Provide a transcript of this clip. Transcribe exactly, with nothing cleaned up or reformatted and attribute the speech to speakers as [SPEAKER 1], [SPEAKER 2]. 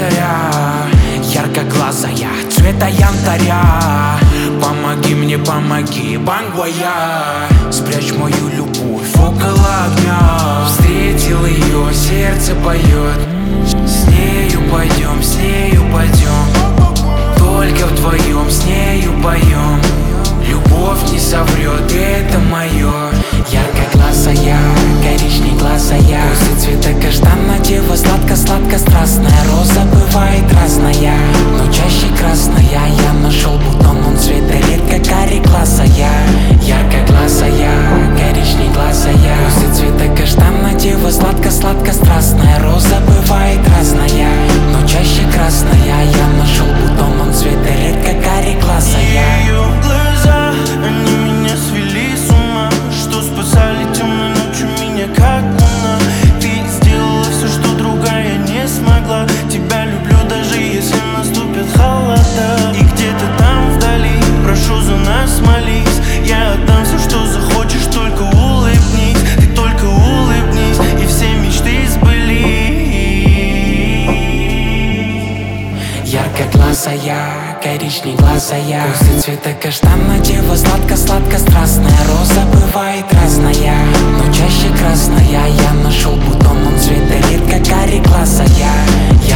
[SPEAKER 1] заря, ярко-глазая, цвета янтаря. Помоги мне, помоги, бангвая. Спрячь мою любовь около огня. Встретил ее, сердце поет. С нею пойдем, с нею пойдем. Только вдвоем с нею поем. Любовь не соврет, это мое. Ярко-глазая, коричнеглазая, косы цвета каштана, дева сладко-сладко страстная. Роза бывает разная, но чаще красная. Я нашел бутон, он цвета редко кареглазая. Ярко-глазая, коричнеглазая, косы цвета каштана, дева сладко-сладко страстная. Роза бывает разная, но чаще красная. Я нашел бутон, он цвета редко кареглазая.
[SPEAKER 2] Ее глаза, они меня свели с ума, что спасали темной ночью меня как луна. Ты сделала все, что другая не смогла. Тебя люблю, даже если наступят холода. И где-то там вдали, прошу за нас молись. Я отдам все, что захочешь, только улыбнись. Ты только улыбнись, и все мечты сбылись.
[SPEAKER 1] Ярко-глазая, коричнеглазая, косы цвета каштана, дева сладко-сладко страстная. Роза бывает разная, но чаще красная. Я нашел бутон, он цвета редко кареглазая.